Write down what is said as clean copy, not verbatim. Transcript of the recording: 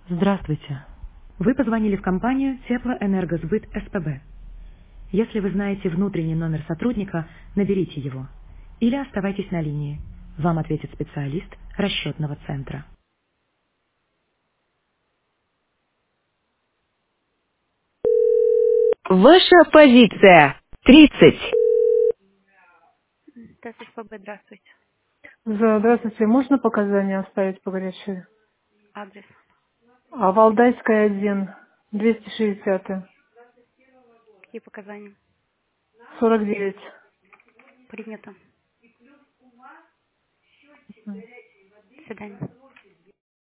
Здравствуйте. Вы позвонили в компанию Теплоэнергосбыт СПБ. Если вы знаете внутренний номер сотрудника, наберите его. Или оставайтесь на линии. Вам ответит специалист расчетного центра. Ваша позиция. 30. ТССПБ, здравствуйте. Здравствуйте. Можно показания оставить по горячей? Адрес. Валдайская, 1, 260, Какие показания? 49. Принято. До свидания.